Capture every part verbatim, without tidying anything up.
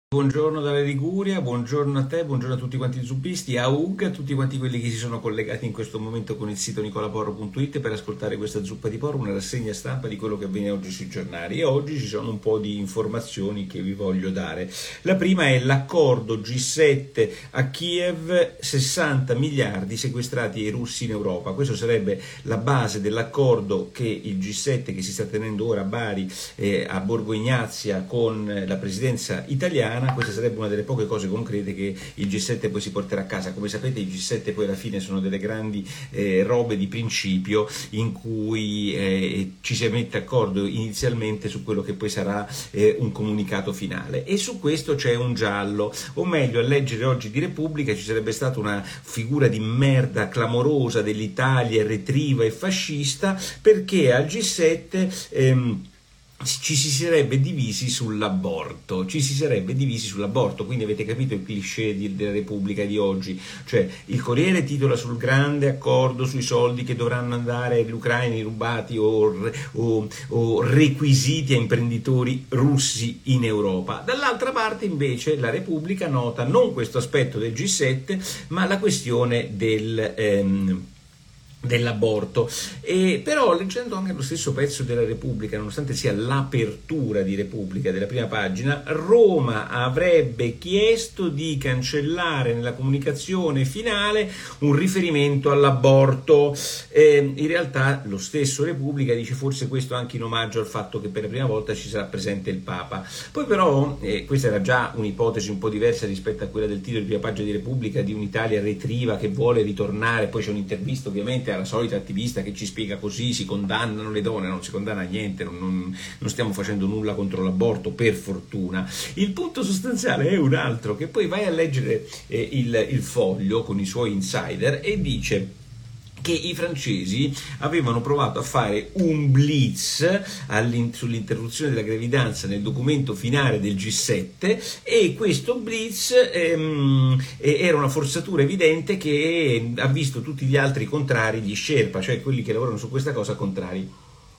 Buongiorno dalla Liguria, buongiorno a te, buongiorno a tutti quanti i zuppisti, a U G, a tutti quanti quelli che si sono collegati in questo momento con il sito nicolaporro punto it per ascoltare questa zuppa di porro, una rassegna stampa di quello che avviene oggi sui giornali. E oggi ci sono un po' di informazioni che vi voglio dare. La prima è l'accordo G sette a Kiev, sessanta miliardi sequestrati ai russi in Europa. Questo sarebbe la base dell'accordo che il G sette che si sta tenendo ora a Bari, eh, a Borgo Egnazia con la presidenza italiana. Questa sarebbe una delle poche cose concrete che il G sette poi si porterà a casa. Come sapete, i G sette poi alla fine sono delle grandi eh, robe di principio in cui eh, ci si mette d'accordo inizialmente su quello che poi sarà eh, un comunicato finale, e su questo c'è un giallo, o meglio, a leggere oggi di Repubblica ci sarebbe stata una figura di merda clamorosa dell'Italia retriva e fascista, perché al G sette ehm, ci si sarebbe divisi sull'aborto, ci si sarebbe divisi sull'aborto, quindi avete capito il cliché di, della Repubblica di oggi, cioè il Corriere titola sul grande accordo sui soldi che dovranno andare agli ucraini rubati o, o, o requisiti a imprenditori russi in Europa. Dall'altra parte invece la Repubblica nota non questo aspetto del G sette, ma la questione del... Ehm, dell'aborto. E però, leggendo anche lo stesso pezzo della Repubblica, nonostante sia l'apertura di Repubblica della prima pagina, Roma avrebbe chiesto di cancellare nella comunicazione finale un riferimento all'aborto. Eh, in realtà lo stesso Repubblica dice forse questo anche in omaggio al fatto che per la prima volta ci sarà presente il Papa. Poi però, eh, questa era già un'ipotesi un po' diversa rispetto a quella del titolo di prima pagina di Repubblica, di un'Italia retriva che vuole ritornare. Poi c'è un'intervista ovviamente alla solita attivista che ci spiega così si condannano le donne. Non si condanna niente, non, non, non stiamo facendo nulla contro l'aborto, per fortuna. Il punto sostanziale è un altro, che poi vai a leggere eh, il, il Foglio con i suoi insider e dice che i francesi avevano provato a fare un blitz sull'interruzione della gravidanza nel documento finale del G sette, e questo blitz ehm, era una forzatura evidente che ha visto tutti gli altri contrari, gli Sherpa, cioè quelli che lavorano su questa cosa, contrari.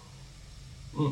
Mm.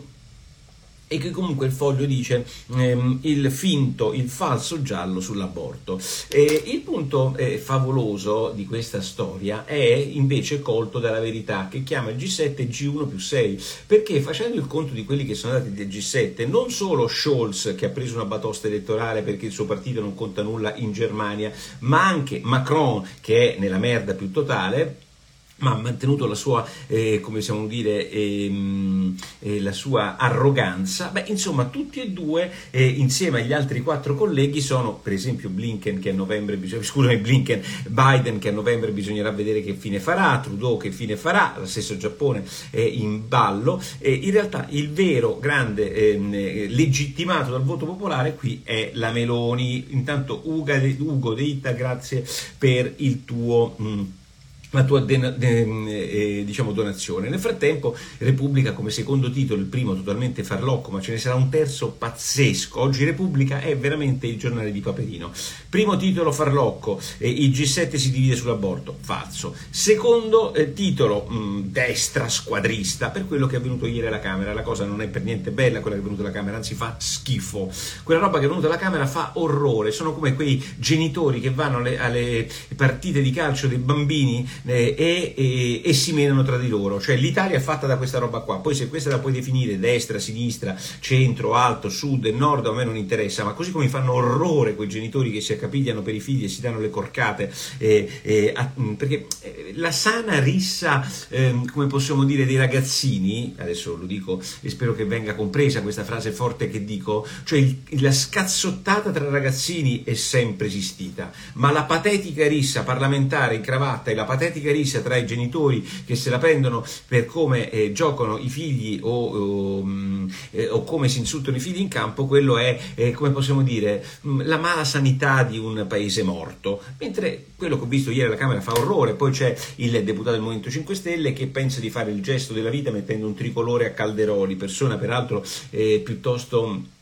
E che comunque il Foglio dice ehm, il finto, il falso giallo sull'aborto. E il punto eh, favoloso di questa storia è invece colto dalla Verità, che chiama il G sette G uno più sei, perché facendo il conto di quelli che sono andati del G sette, non solo Scholz, che ha preso una batosta elettorale perché il suo partito non conta nulla in Germania, ma anche Macron, che è nella merda più totale, ma ha mantenuto la sua, eh, come possiamo dire, ehm, eh, la sua arroganza. Beh, insomma, tutti e due, eh, insieme agli altri quattro colleghi, sono, per esempio, Blinken, che a novembre, bisog- scusami, Blinken, Biden, che a novembre bisognerà vedere che fine farà, Trudeau che fine farà, lo stesso Giappone è in ballo. Eh, in realtà il vero grande ehm, legittimato dal voto popolare qui è la Meloni. Intanto Ugo De, Ugo De Ita, grazie per il tuo... Mh, la tua de- de- eh, diciamo donazione. Nel frattempo Repubblica come secondo titolo, il primo totalmente farlocco, ma ce ne sarà un terzo pazzesco. Oggi Repubblica è veramente il giornale di Paperino. Primo titolo farlocco, eh, il G sette si divide sull'aborto, falso. Secondo eh, titolo mh, destra squadrista, per quello che è avvenuto ieri alla Camera. La cosa non è per niente bella quella che è venuta alla Camera, anzi fa schifo. Quella roba che è venuta alla Camera fa orrore. Sono come quei genitori che vanno alle, alle partite di calcio dei bambini Eh, e, e, e si menano tra di loro. Cioè l'Italia è fatta da questa roba qua. Poi se questa la puoi definire destra, sinistra, centro, alto, sud e nord, a me non interessa, ma così come mi fanno orrore quei genitori che si accapigliano per i figli e si danno le corcate, eh, eh, a, perché la sana rissa, eh, come possiamo dire, dei ragazzini, adesso lo dico e spero che venga compresa questa frase forte che dico, cioè il, la scazzottata tra ragazzini è sempre esistita, ma la patetica rissa parlamentare in cravatta e la patetica rissa tra i genitori che se la prendono per come eh, giocano i figli o, o, eh, o come si insultano i figli in campo, quello è, eh, come possiamo dire, la mala sanità di un paese morto. Mentre quello che ho visto ieri alla Camera fa orrore. Poi c'è il deputato del Movimento cinque Stelle che pensa di fare il gesto della vita mettendo un tricolore a Calderoli, persona peraltro eh, piuttosto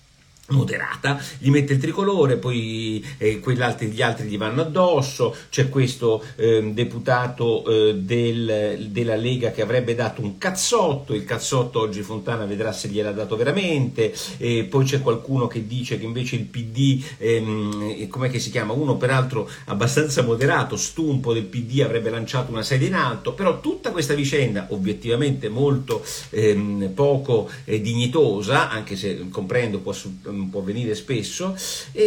moderata, gli mette il tricolore, poi eh, quell'altri, gli altri gli vanno addosso. C'è questo eh, deputato eh, del, della Lega che avrebbe dato un cazzotto, il cazzotto oggi Fontana vedrà se gliel'ha dato veramente, e poi c'è qualcuno che dice che invece il P D, ehm, com'è che si chiama, uno peraltro abbastanza moderato, Stumpo del P D, avrebbe lanciato una sedia in alto. Però tutta questa vicenda obiettivamente molto ehm, poco eh, dignitosa, anche se comprendo può può venire spesso,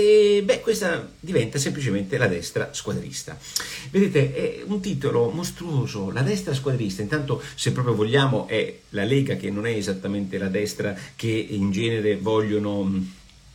e beh, questa diventa semplicemente la destra squadrista. Vedete, è un titolo mostruoso, la destra squadrista. Intanto, se proprio vogliamo, è la Lega, che non è esattamente la destra che in genere vogliono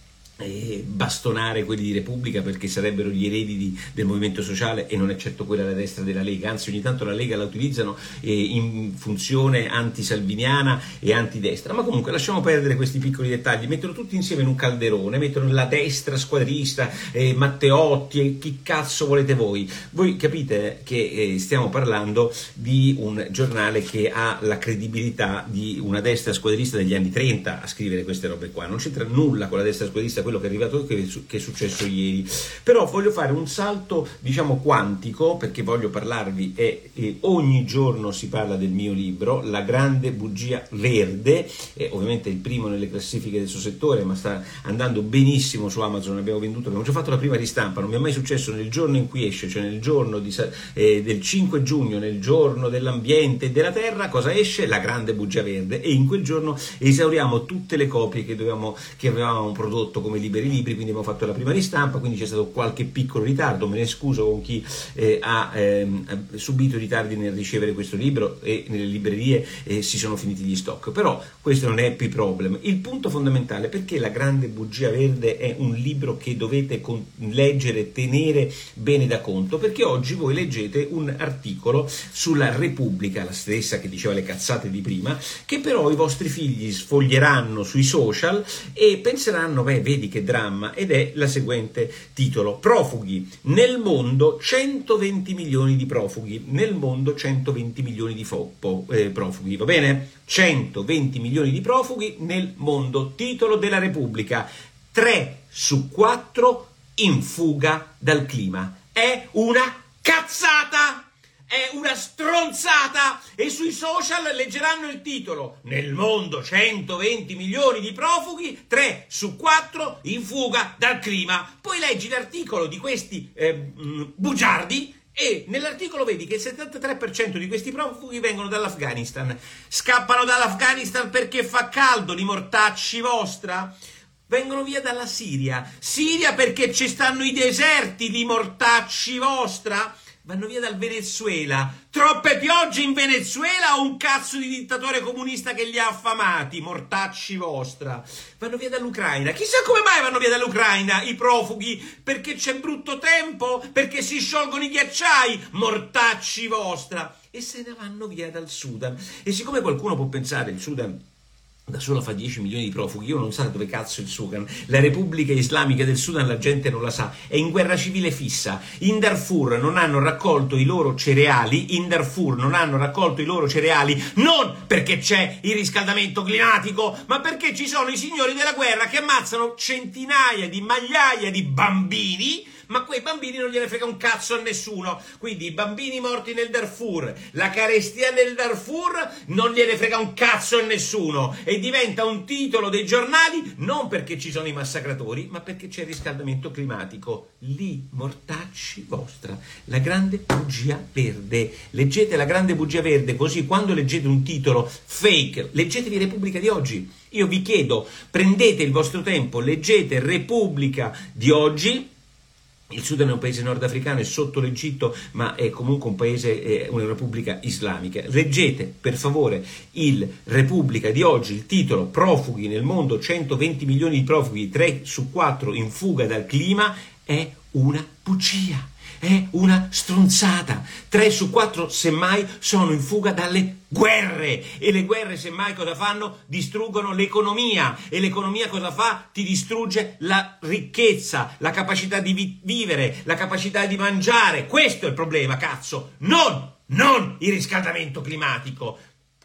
Eh, bastonare quelli di Repubblica, perché sarebbero gli eredi di, del movimento sociale, e non è certo quella la destra della Lega. Anzi, ogni tanto la Lega la utilizzano eh, in funzione antisalviniana e antidestra. Ma comunque lasciamo perdere questi piccoli dettagli. Mettono tutti insieme in un calderone, mettono la destra squadrista, eh, Matteotti e chi cazzo volete voi. Voi capite che eh, stiamo parlando di un giornale che ha la credibilità di una destra squadrista degli anni trenta a scrivere queste robe qua. Non c'entra nulla con la destra squadrista quello che è arrivato, che è successo ieri. Però voglio fare un salto, diciamo, quantico, perché voglio parlarvi, e, e ogni giorno si parla del mio libro, La grande bugia verde, e ovviamente è il primo nelle classifiche del suo settore, ma sta andando benissimo su Amazon. Abbiamo venduto, abbiamo già fatto la prima ristampa, non mi è mai successo nel giorno in cui esce, cioè nel giorno di, eh, del cinque giugno, nel giorno dell'ambiente e della terra, cosa esce? La grande bugia verde, e in quel giorno esauriamo tutte le copie che, dovevamo, che avevamo prodotto come Liberi Libri, quindi abbiamo fatto la prima ristampa, quindi c'è stato qualche piccolo ritardo, me ne scuso con chi eh, ha ehm, subito ritardi nel ricevere questo libro, e nelle librerie eh, si sono finiti gli stock. Però questo non è happy problem. Il punto fondamentale, perché La grande bugia verde è un libro che dovete con- leggere, tenere bene da conto, perché oggi voi leggete un articolo sulla Repubblica, la stessa che diceva le cazzate di prima, che però i vostri figli sfoglieranno sui social e penseranno, beh, vedi che dramma, ed è la seguente titolo: profughi nel mondo, centoventi milioni di profughi nel mondo, centoventi milioni di fo- po- eh, profughi, va bene? centoventi milioni di profughi nel mondo, titolo della Repubblica: tre su quattro in fuga dal clima. È una cazzata! È una stronzata, e sui social leggeranno il titolo: nel mondo centoventi milioni di profughi, tre su quattro in fuga dal clima. Poi leggi l'articolo di questi eh, bugiardi, e nell'articolo vedi che il settantatré per cento di questi profughi vengono dall'Afghanistan. Scappano dall'Afghanistan perché fa caldo, li mortacci vostra? Vengono via dalla Siria. Siria perché ci stanno i deserti, li mortacci vostra? Vanno via dal Venezuela. Troppe piogge in Venezuela o un cazzo di dittatore comunista che li ha affamati? Mortacci vostra. Vanno via dall'Ucraina. Chissà come mai vanno via dall'Ucraina i profughi. Perché c'è brutto tempo? Perché si sciolgono i ghiacciai? Mortacci vostra. E se ne vanno via dal Sudan. E siccome qualcuno può pensare il Sudan da solo fa dieci milioni di profughi, io non so dove cazzo il Sudan, la Repubblica Islamica del Sudan la gente non la sa, è in guerra civile fissa. In Darfur non hanno raccolto i loro cereali, in Darfur non hanno raccolto i loro cereali non perché c'è il riscaldamento climatico, ma perché ci sono i signori della guerra che ammazzano centinaia di migliaia di bambini, ma quei bambini non gliene frega un cazzo a nessuno. Quindi i bambini morti nel Darfur, la carestia nel Darfur, non gliene frega un cazzo a nessuno, e diventa un titolo dei giornali non perché ci sono i massacratori, ma perché c'è il riscaldamento climatico. Lì, mortacci vostra. La grande bugia verde. Leggete La grande bugia verde, così quando leggete un titolo fake, leggetevi Repubblica di oggi. Io vi chiedo, prendete il vostro tempo, leggete Repubblica di oggi. Il Sudan è un paese nordafricano, è sotto l'Egitto, ma è comunque un paese, è una repubblica islamica. Leggete per favore il Repubblica di oggi, il titolo: profughi nel mondo, centoventi milioni di profughi, tre su quattro in fuga dal clima. È una bugia, è una stronzata. tre su quattro semmai sono in fuga dalle guerre, e le guerre semmai cosa fanno? Distruggono l'economia, e l'economia cosa fa? Ti distrugge la ricchezza, la capacità di vi- vivere, la capacità di mangiare. Questo è il problema, cazzo, non, non il riscaldamento climatico.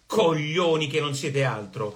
Coglioni che non siete altro.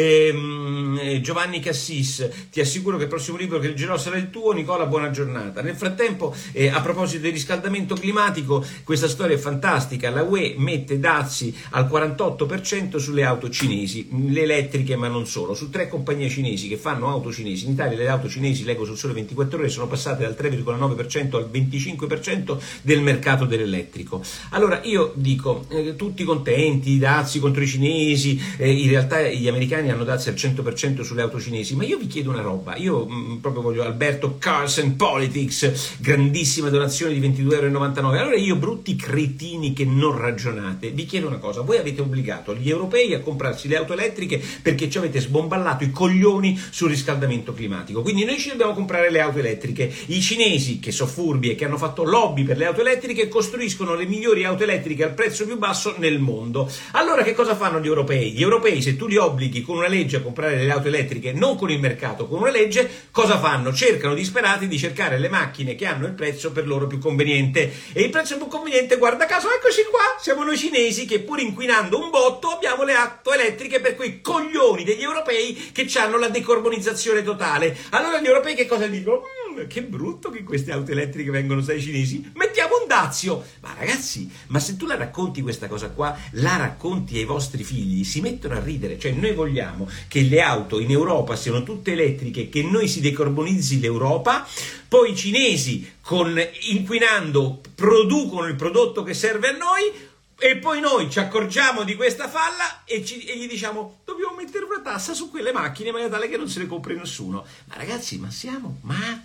Ehm, Giovanni Cassis, ti assicuro che il prossimo libro che leggerò sarà il tuo. Nicola, buona giornata. Nel frattempo, eh, a proposito del riscaldamento climatico, questa storia è fantastica. La U E mette dazi al quarantotto per cento sulle auto cinesi, le elettriche ma non solo, su tre compagnie cinesi che fanno auto cinesi. In Italia le auto cinesi, leggo sul Sole ventiquattro Ore, sono passate dal tre virgola nove per cento al venticinque per cento del mercato dell'elettrico. Allora io dico, eh, tutti contenti, dazi contro i cinesi, eh, in realtà gli americani hanno dazi al cento per cento sulle auto cinesi, ma io vi chiedo una roba, io mh, proprio voglio Alberto Cars and Politics, grandissima donazione di ventidue virgola novantanove euro. Allora io, brutti cretini che non ragionate, vi chiedo una cosa: voi avete obbligato gli europei a comprarsi le auto elettriche perché ci avete sbomballato i coglioni sul riscaldamento climatico, quindi noi ci dobbiamo comprare le auto elettriche. I cinesi, che sono furbi e che hanno fatto lobby per le auto elettriche, costruiscono le migliori auto elettriche al prezzo più basso nel mondo. Allora che cosa fanno gli europei? Gli europei, se tu li obblighi con una legge a comprare le auto elettriche, non con il mercato, con una legge, cosa fanno? Cercano disperati di cercare le macchine che hanno il prezzo per loro più conveniente, e il prezzo più conveniente, guarda caso, eccoci qua, siamo noi cinesi che, pur inquinando un botto, abbiamo le auto elettriche per quei coglioni degli europei che hanno la decarbonizzazione totale. Allora gli europei che cosa dicono? Mm, che brutto che queste auto elettriche vengono dai cinesi, mettiamo un dazio. Ma ragazzi, ma se tu la racconti questa cosa qua, la racconti ai vostri figli, si mettono a ridere. Cioè, noi vogliamo che le auto in Europa siano tutte elettriche, che noi si decarbonizzi l'Europa, poi i cinesi, con inquinando, producono il prodotto che serve a noi, e poi noi ci accorgiamo di questa falla e, ci, e gli diciamo dobbiamo mettere una tassa su quelle macchine in maniera tale che non se le compri nessuno. Ma ragazzi, ma siamo matti?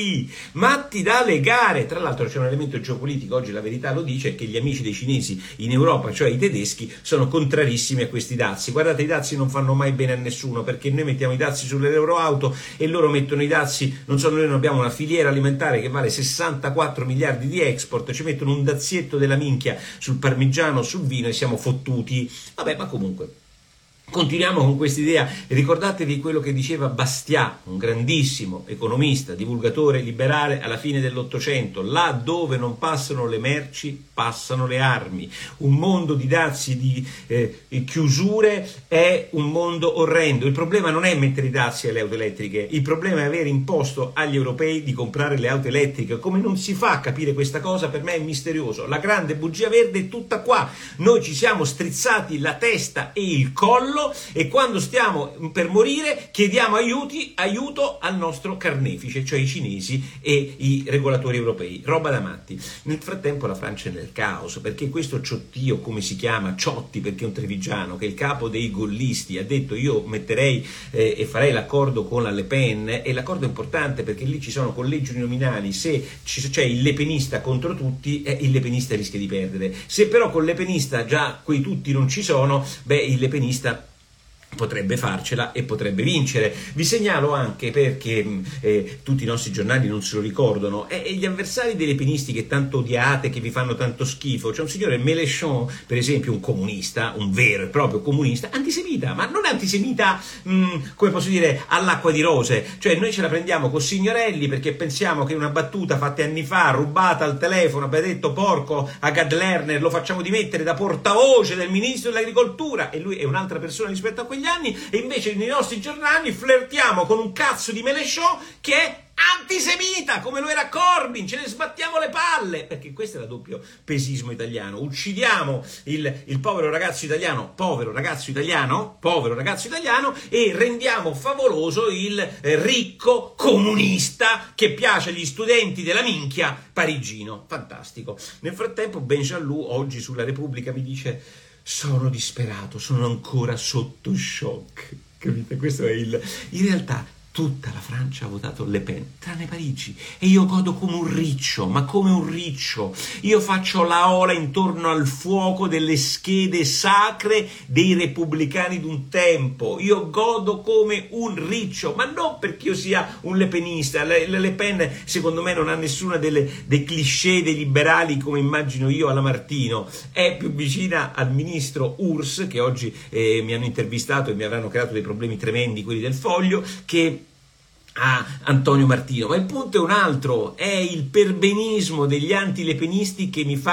Matti da legare. Tra l'altro c'è un elemento geopolitico, oggi la verità lo dice, che gli amici dei cinesi in Europa, cioè i tedeschi, sono contrarissimi a questi dazi. Guardate, i dazi non fanno mai bene a nessuno, perché noi mettiamo i dazi sulle loro auto e loro mettono i dazi, non so, noi non abbiamo una filiera alimentare che vale sessantaquattro miliardi di export, ci mettono un dazietto della minchia sul parmigiano, sul vino, e siamo fottuti. Vabbè, ma comunque continuiamo con quest'idea. Ricordatevi quello che diceva Bastiat, un grandissimo economista, divulgatore liberale alla fine dell'Ottocento: là dove non passano le merci passano le armi. Un mondo di dazi, di eh, chiusure è un mondo orrendo. Il problema non è mettere i dazi alle auto elettriche, il problema è aver imposto agli europei di comprare le auto elettriche. Come non si fa a capire questa cosa? Per me è misterioso. La grande bugia verde è tutta qua. Noi ci siamo strizzati la testa e il collo, e quando stiamo per morire chiediamo aiuti, aiuto al nostro carnefice, cioè i cinesi e i regolatori europei. Roba da matti. Nel frattempo la Francia è nel caos, perché questo Ciottio, come si chiama, Ciotti perché è un trevigiano, che è il capo dei gollisti, ha detto io metterei eh, e farei l'accordo con la Le Pen, e l'accordo è importante perché lì ci sono collegi uninominali. Se c'è il lepenista contro tutti, eh, il lepenista rischia di perdere. Se però col lepenista già quei tutti non ci sono, beh, il lepenista potrebbe farcela e potrebbe vincere. Vi segnalo anche, perché eh, tutti i nostri giornali non se lo ricordano, e eh, gli avversari dei lepenisti che tanto odiate, che vi fanno tanto schifo. C'è un signore Mélenchon, per esempio, un comunista, un vero e proprio comunista, antisemita, ma non antisemita mh, come posso dire, all'acqua di rose. Cioè, noi ce la prendiamo con Signorelli perché pensiamo che una battuta fatta anni fa, rubata al telefono, abbia detto porco a Gad Lerner, lo facciamo dimettere da portavoce del ministro dell'agricoltura, e lui è un'altra persona rispetto a quegli anni. E invece nei nostri giornali flirtiamo con un cazzo di Mélenchon che è antisemita, come lo era Corbyn, ce ne sbattiamo le palle, perché questo è il doppio pesismo italiano. Uccidiamo il, il povero ragazzo italiano, povero ragazzo italiano, povero ragazzo italiano, e rendiamo favoloso il eh, ricco comunista che piace agli studenti della minchia parigino. Fantastico. Nel frattempo Ben Jalou oggi sulla Repubblica mi dice: sono disperato, sono ancora sotto shock. Capite? Questo è il... In realtà tutta la Francia ha votato Le Pen, tranne Parigi, e io godo come un riccio, ma come un riccio. Io faccio la ola intorno al fuoco delle schede sacre dei repubblicani d'un tempo. Io godo come un riccio, ma non perché io sia un lepenista. Le, Le Pen, secondo me, non ha nessuna delle, dei cliché dei liberali come immagino io alla Martino. È più vicina al ministro Urs, che oggi eh, mi hanno intervistato e mi avranno creato dei problemi tremendi, quelli del Foglio, che a Antonio Martino. Ma il punto è un altro: è il perbenismo degli antilepenisti che mi fa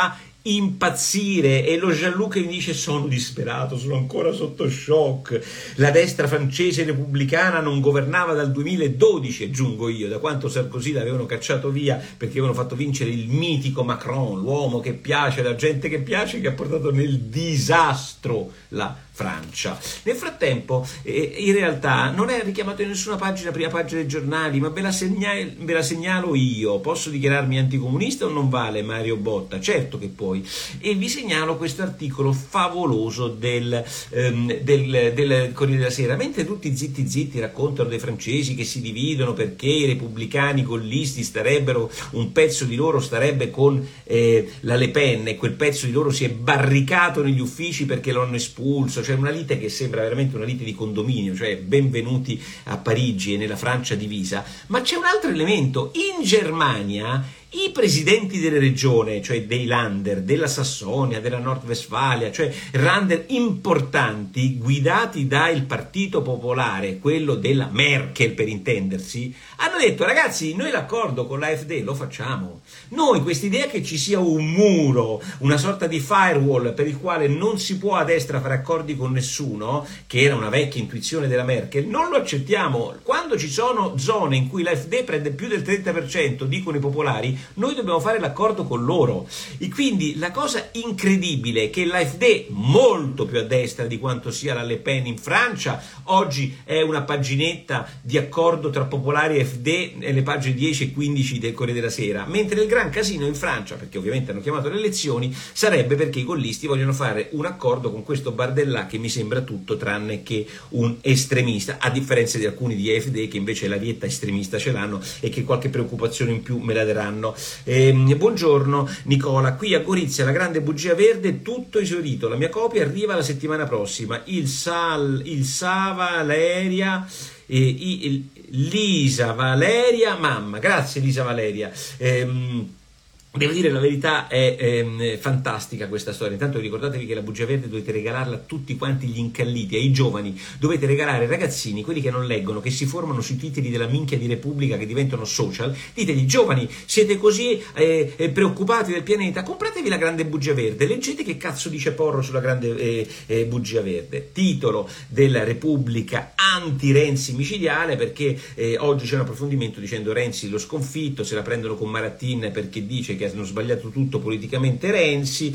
impazzire, e lo Jean-Luc mi dice sono disperato, sono ancora sotto shock, la destra francese repubblicana non governava dal duemiladodici, aggiungo io, da quanto Sarkozy l'avevano cacciato via perché avevano fatto vincere il mitico Macron, l'uomo che piace, la gente che piace, che ha portato nel disastro la Francia. Nel frattempo eh, in realtà non è richiamato in nessuna pagina, prima pagina dei giornali, ma ve la, segnalo, ve la segnalo io. Posso dichiararmi anticomunista o non vale, Mario Botta? Certo che puoi. E vi segnalo questo articolo favoloso del, ehm, del, del Corriere della Sera. Mentre tutti zitti zitti raccontano dei francesi che si dividono perché i repubblicani gollisti starebbero, un pezzo di loro starebbe con eh, la Le Pen e quel pezzo di loro si è barricato negli uffici perché lo hanno espulso. C'è una lite che sembra veramente una lite di condominio, cioè benvenuti a Parigi e nella Francia divisa. Ma c'è un altro elemento: in Germania i presidenti delle regioni, cioè dei Länder, della Sassonia, della Nord-Westfalia, cioè Länder importanti guidati dal Partito Popolare, quello della Merkel per intendersi, hanno detto ragazzi, noi l'accordo con l'A F D lo facciamo, noi quest'idea che ci sia un muro, una sorta di firewall per il quale non si può a destra fare accordi con nessuno, che era una vecchia intuizione della Merkel, non lo accettiamo. Quando ci sono zone in cui l'A F D prende più del trenta per cento, dicono i popolari, noi dobbiamo fare l'accordo con loro. E quindi la cosa incredibile è che l'A F D, molto più a destra di quanto sia la Le Pen in Francia, oggi è una paginetta di accordo tra popolari e F D nelle pagine dieci e quindici del Corriere della Sera, mentre il gran casino in Francia, perché ovviamente hanno chiamato le elezioni, sarebbe perché i gollisti vogliono fare un accordo con questo Bardellà che mi sembra tutto tranne che un estremista, a differenza di alcuni di A F D che invece la rietta estremista ce l'hanno e che qualche preoccupazione in più me la daranno. Eh, buongiorno Nicola, qui a Gorizia la grande bugia verde, tutto esaurito, la mia copia arriva la settimana prossima, il Sal, il Sa Valeria, eh, il, Lisa Valeria, mamma, grazie Lisa Valeria. Eh, Devo dire la verità, è ehm, fantastica questa storia. Intanto ricordatevi che la bugia verde dovete regalarla a tutti quanti gli incalliti, ai giovani, dovete regalare ai ragazzini, quelli che non leggono, che si formano sui titoli della minchia di Repubblica che diventano social, ditegli giovani, siete così eh, eh, preoccupati del pianeta, compratevi la grande bugia verde, leggete che cazzo dice Porro sulla grande eh, eh, bugia verde, titolo della Repubblica anti-Renzi micidiale, perché eh, oggi c'è un approfondimento dicendo Renzi lo sconfitto, se la prendono con Maratin perché dice che hanno sbagliato tutto politicamente Renzi,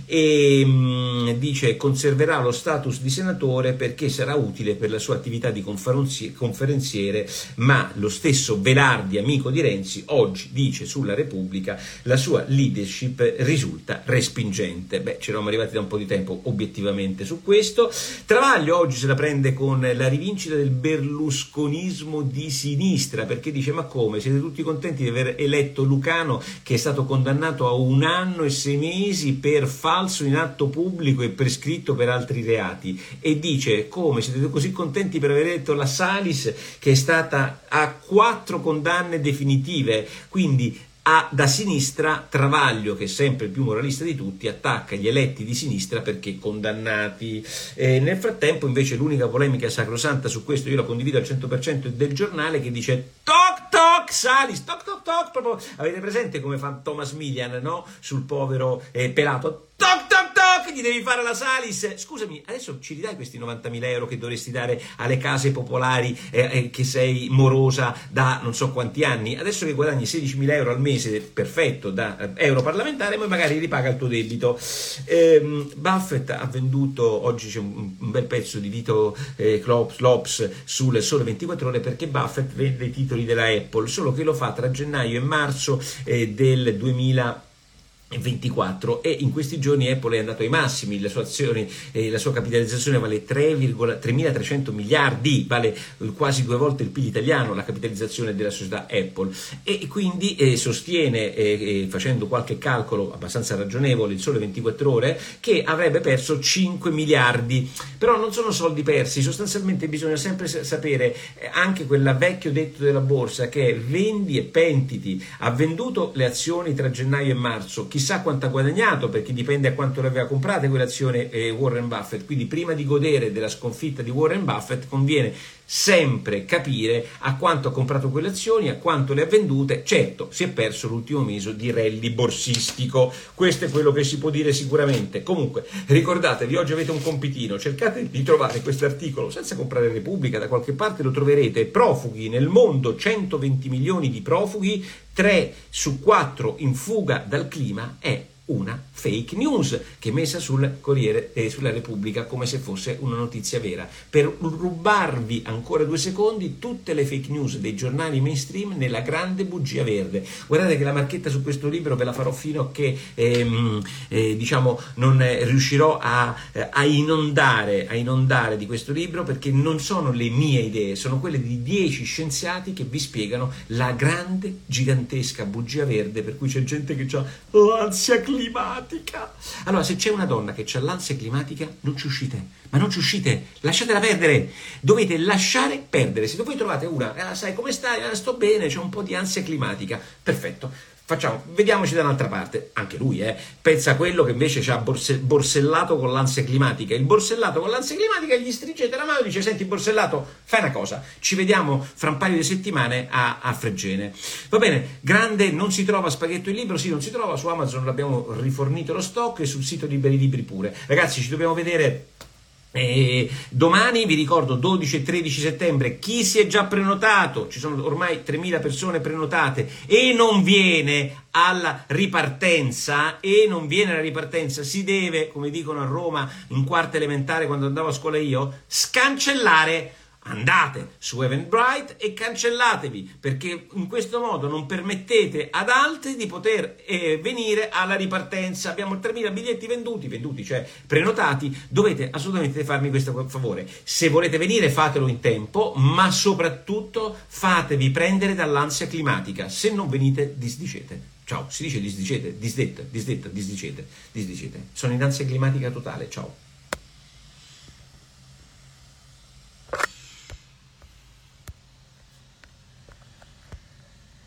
e mh, dice conserverà lo status di senatore perché sarà utile per la sua attività di conferenziere, ma lo stesso Velardi, amico di Renzi, oggi dice sulla Repubblica la sua leadership risulta respingente. Beh, ci eravamo arrivati da un po' di tempo obiettivamente su questo. Travaglio oggi se la prende con la rivincita del berlusconismo di sinistra, perché dice ma come, siete tutti contenti di aver eletto Lucano che è stato condannato a un anno e sei mesi per falso in atto pubblico e prescritto per altri reati, e dice come siete così contenti per aver eletto la Salis che è stata a quattro condanne definitive, quindi a, da sinistra Travaglio, che è sempre il più moralista di tutti, attacca gli eletti di sinistra perché condannati. Eh, nel frattempo invece l'unica polemica sacrosanta su questo, io la condivido al cento per cento, è del Giornale che dice toc toc Salis, toc toc toc, proprio avete presente come fa Thomas Milian, no? Sul povero eh, pelato, toc toc toc, gli devi fare la Salis, scusami, adesso ci ridai questi novantamila euro che dovresti dare alle case popolari eh, eh, che sei morosa da non so quanti anni, adesso che guadagni sedicimila euro al mese, perfetto, da eh, europarlamentare, poi magari ripaga il tuo debito. eh, Buffett ha venduto, oggi c'è un, un bel pezzo di Vito eh, Klops sul Sole ventiquattro Ore, perché Buffett vende i titoli della Apple, solo che lo fa tra gennaio e marzo eh, del duemilaventiquattro, e in questi giorni Apple è andato ai massimi, la sua azione, eh, la sua capitalizzazione vale tremilatrecento miliardi, vale quasi due volte il P I L italiano la capitalizzazione della società Apple, e quindi eh, sostiene, eh, facendo qualche calcolo abbastanza ragionevole, il Sole ventiquattro Ore, che avrebbe perso cinque miliardi, però non sono soldi persi, sostanzialmente bisogna sempre sapere eh, anche quel vecchio detto della borsa che è vendi e pentiti. Ha venduto le azioni tra gennaio e marzo, chissà quanto ha guadagnato, perché dipende a quanto le aveva comprate quell'azione eh, Warren Buffett, quindi prima di godere della sconfitta di Warren Buffett conviene sempre capire a quanto ha comprato quelle azioni, a quanto le ha vendute. Certo, si è perso l'ultimo mese di rally borsistico, questo è quello che si può dire sicuramente. Comunque, ricordatevi, oggi avete un compitino, cercate di trovare questo articolo senza comprare Repubblica, da qualche parte lo troverete. Profughi nel mondo, centoventi milioni di profughi, tre su quattro in fuga dal clima, è una fake news che è messa sul Corriere e sulla Repubblica come se fosse una notizia vera, per rubarvi ancora due secondi tutte le fake news dei giornali mainstream nella grande bugia verde. Guardate che la marchetta su questo libro ve la farò fino a che ehm, eh, diciamo non eh, riuscirò a, eh, a inondare a inondare di questo libro, perché non sono le mie idee, sono quelle di dieci scienziati che vi spiegano la grande gigantesca bugia verde, per cui c'è gente che ha l'ansia climatica. Allora, se c'è una donna che ha l'ansia climatica, non ci uscite, ma non ci uscite, lasciatela perdere, dovete lasciare perdere. Se voi trovate una, eh, sai come stai, eh, sto bene, c'è un po' di ansia climatica, perfetto, facciamo, vediamoci da un'altra parte. Anche lui eh, pensa a quello che invece ci ha borse, borsellato con l'ansia climatica. Il borsellato con l'ansia climatica gli stringete la mano e dice: senti borsellato, fai una cosa, ci vediamo fra un paio di settimane a, a Fregene. Va bene, grande, non si trova Spaghetto il libro? Sì, non si trova, su Amazon l'abbiamo rifornito lo stock e sul sito Liberi Libri pure. Ragazzi, ci dobbiamo vedere E domani, vi ricordo, dodici e tredici settembre. Chi si è già prenotato, ci sono ormai tremila persone prenotate e non viene alla ripartenza e non viene alla ripartenza, si deve, come dicono a Roma in quarta elementare quando andavo a scuola io, scancellare. Andate su Eventbrite e cancellatevi, perché in questo modo non permettete ad altri di poter eh, venire alla ripartenza. Abbiamo tremila biglietti venduti, venduti, cioè prenotati. Dovete assolutamente farmi questo favore. Se volete venire, fatelo in tempo, ma soprattutto fatevi prendere dall'ansia climatica. Se non venite, disdicete. Ciao, si dice disdicete, disdetta, disdetta, disdicete, disdicete. Sono in ansia climatica totale, ciao.